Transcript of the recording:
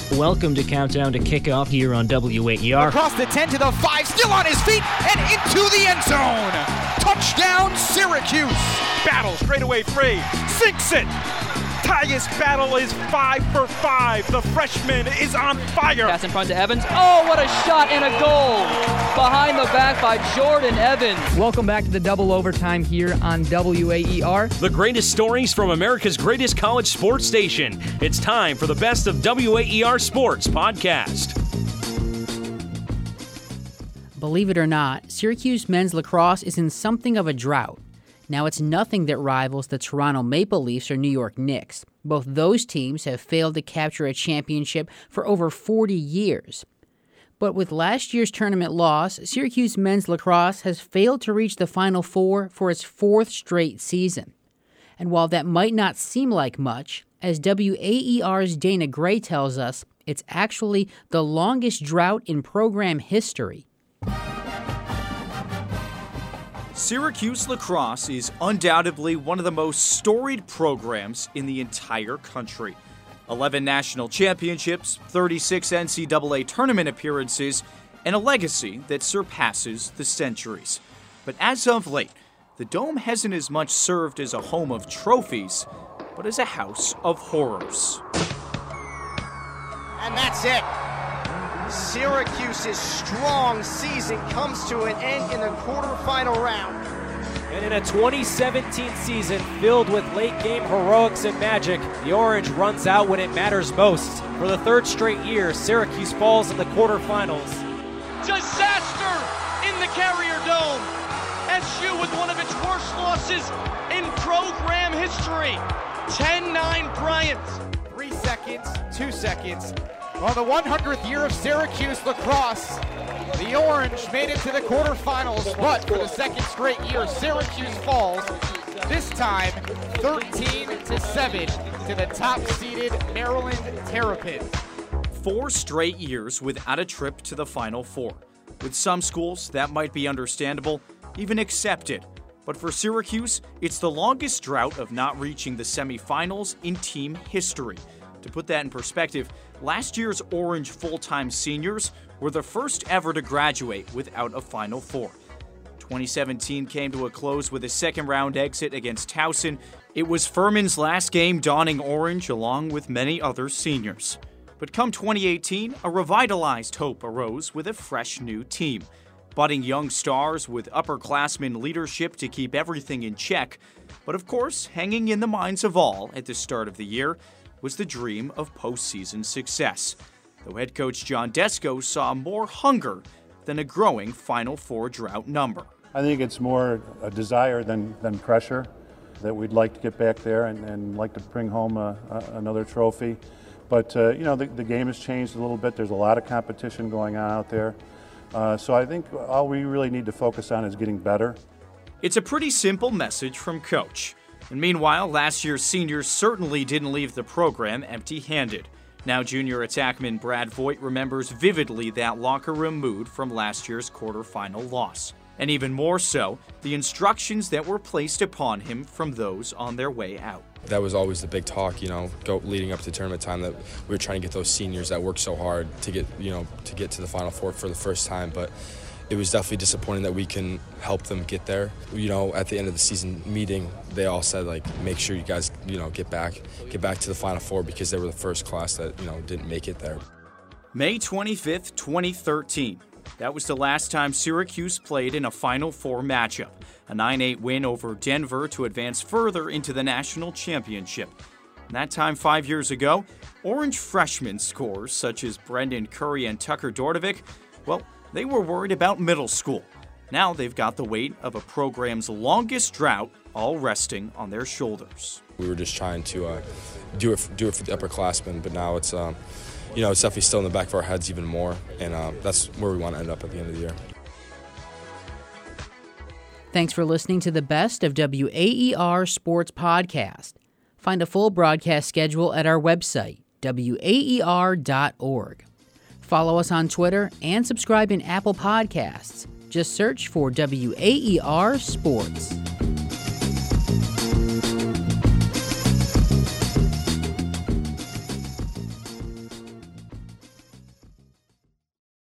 Welcome to Countdown to Kickoff here on WAER. Across the 10 to the 5, still on his feet, and into the end zone. Touchdown, Syracuse. Battle straightaway free, sinks it. Tyus Battle is 5 for 5. The freshman is on fire. Pass in front to Evans. Oh, what a shot and a goal. Behind the back by Jordan Evans. Welcome back to the double overtime here on WAER. The greatest stories from America's greatest college sports station. It's time for the Best of WAER Sports podcast. Believe it or not, Syracuse men's lacrosse is in something of a drought. Now, it's nothing that rivals the Toronto Maple Leafs or New York Knicks. Both those teams have failed to capture a championship for over 40 years. But with last year's tournament loss, Syracuse men's lacrosse has failed to reach the Final Four for its fourth straight season. And while that might not seem like much, as WAER's Dana Gray tells us, it's actually the longest drought in program history. Syracuse lacrosse is undoubtedly one of the most storied programs in the entire country. 11 national championships, 36 NCAA tournament appearances, and a legacy that surpasses the centuries. But as of late, the Dome hasn't as much served as a home of trophies, but as a house of horrors. And that's it. Syracuse's strong season comes to an end in the quarterfinal round. And in a 2017 season filled with late-game heroics and magic, the Orange runs out when it matters most. For the third straight year, Syracuse falls in the quarterfinals. Disaster in the Carrier Dome. SU with one of its worst losses in program history. 10-9 Bryant. 3 seconds, 2 seconds. On the 100th year of Syracuse lacrosse, the Orange made it to the quarterfinals, but for the second straight year, Syracuse falls, this time 13-7 to the top-seeded Maryland Terrapins. 4 straight years without a trip to the Final Four. With some schools, that might be understandable, even accepted. But for Syracuse, it's the longest drought of not reaching the semifinals in team history. To put that in perspective, last year's Orange full-time seniors were the first ever to graduate without a Final Four. 2017 came to a close with a second-round exit against Towson. It was Furman's last game donning orange along with many other seniors. But come 2018, a revitalized hope arose with a fresh new team. Budding young stars with upperclassmen leadership to keep everything in check. But of course, hanging in the minds of all at the start of the year was the dream of postseason success. Though head coach John Desko saw more hunger than a growing Final Four drought number. I think it's more a desire than pressure that we'd like to get back there and like to bring home another trophy. But, the game has changed a little bit. There's a lot of competition going on out there. So I think all we really need to focus on is getting better. It's a pretty simple message from Coach. And meanwhile, last year's seniors certainly didn't leave the program empty-handed. Now junior attackman Brad Voigt remembers vividly that locker room mood from last year's quarterfinal loss. And even more so, the instructions that were placed upon him from those on their way out. That was always the big talk, leading up to tournament time, that we were trying to get those seniors that worked so hard to get to the Final Four for the first time. But it was definitely disappointing that we can help them get there. At the end of the season meeting, they all said, make sure you guys, get back to the Final Four, because they were the first class that, didn't make it there. May 25th, 2013. That was the last time Syracuse played in a Final Four matchup. A 9-8 win over Denver to advance further into the national championship. And that time 5 years ago, Orange freshman scores such as Brendan Curry and Tucker Dordovic, they were worried about middle school. Now they've got the weight of a program's longest drought all resting on their shoulders. We were just trying to do it for the upperclassmen, but now it's it's definitely still in the back of our heads even more, and that's where we want to end up at the end of the year. Thanks for listening to the Best of WAER Sports Podcast. Find a full broadcast schedule at our website, waer.org. Follow us on Twitter and subscribe in Apple Podcasts. Just search for WAER Sports.